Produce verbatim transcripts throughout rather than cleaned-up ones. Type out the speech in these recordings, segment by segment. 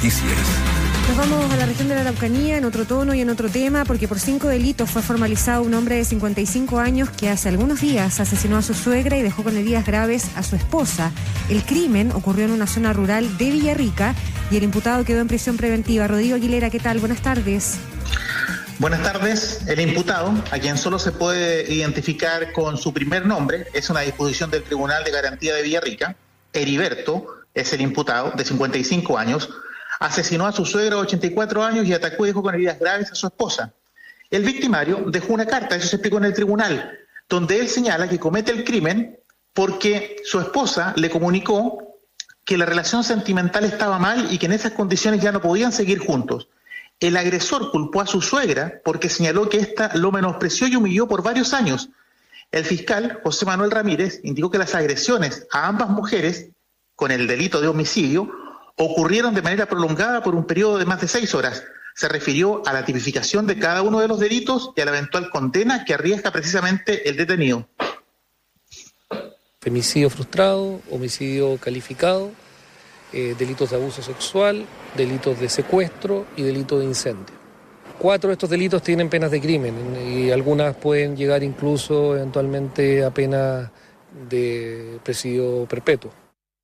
Noticias. Nos vamos a la región de la Araucanía en otro tono y en otro tema, porque por cinco delitos fue formalizado un hombre de cincuenta y cinco años que hace algunos días asesinó a su suegra y dejó con heridas graves a su esposa. El crimen ocurrió en una zona rural de Villarrica y el imputado quedó en prisión preventiva. Rodrigo Aguilera, ¿qué tal? Buenas tardes. Buenas tardes. El imputado, a quien solo se puede identificar con su primer nombre, es una disposición del Tribunal de Garantía de Villarrica. Heriberto es el imputado, de cincuenta y cinco años, asesinó a su suegra de ochenta y cuatro años y atacó y dejó con heridas graves a su esposa. El victimario dejó una carta, eso se explicó en el tribunal, donde él señala que comete el crimen porque su esposa le comunicó que la relación sentimental estaba mal y que en esas condiciones ya no podían seguir juntos. El agresor culpó a su suegra porque señaló que ésta lo menospreció y humilló por varios años. El fiscal, José Manuel Ramírez, indicó que las agresiones a ambas mujeres, con el delito de homicidio, ocurrieron de manera prolongada por un periodo de más de seis horas. Se refirió a la tipificación de cada uno de los delitos y a la eventual condena que arriesga precisamente el detenido. Femicidio frustrado, homicidio calificado, eh, delitos de abuso sexual, delitos de secuestro y delitos de incendio. Cuatro de estos delitos tienen penas de crimen y algunas pueden llegar incluso eventualmente a penas de presidio perpetuo.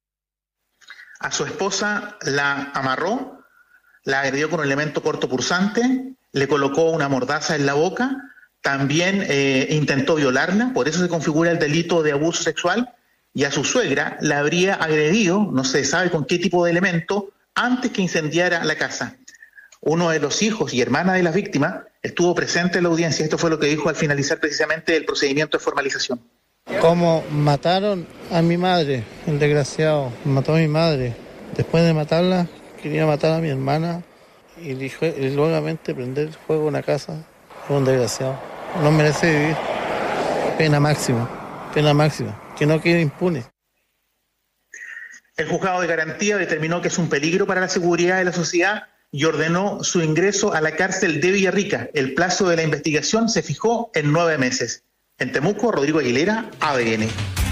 A su esposa la amarró, la agredió con un elemento cortopunzante, le colocó una mordaza en la boca, también eh, intentó violarla, por eso se configura el delito de abuso sexual, y a su suegra la habría agredido, no se sabe con qué tipo de elemento, antes que incendiara la casa. Uno de los hijos y hermana de la víctima estuvo presente en la audiencia. Esto fue lo que dijo al finalizar precisamente el procedimiento de formalización. ¿Cómo mataron a mi madre? El desgraciado mató a mi madre. Después de matarla, quería matar a mi hermana y dijo y nuevamente prender fuego a una casa. Fue un desgraciado. No merece vivir. Pena máxima, pena máxima. Que no quede impune. El juzgado de garantía determinó que es un peligro para la seguridad de la sociedad y ordenó su ingreso a la cárcel de Villarrica. El plazo de la investigación se fijó en nueve meses. En Temuco, Rodrigo Aguilera, A D N.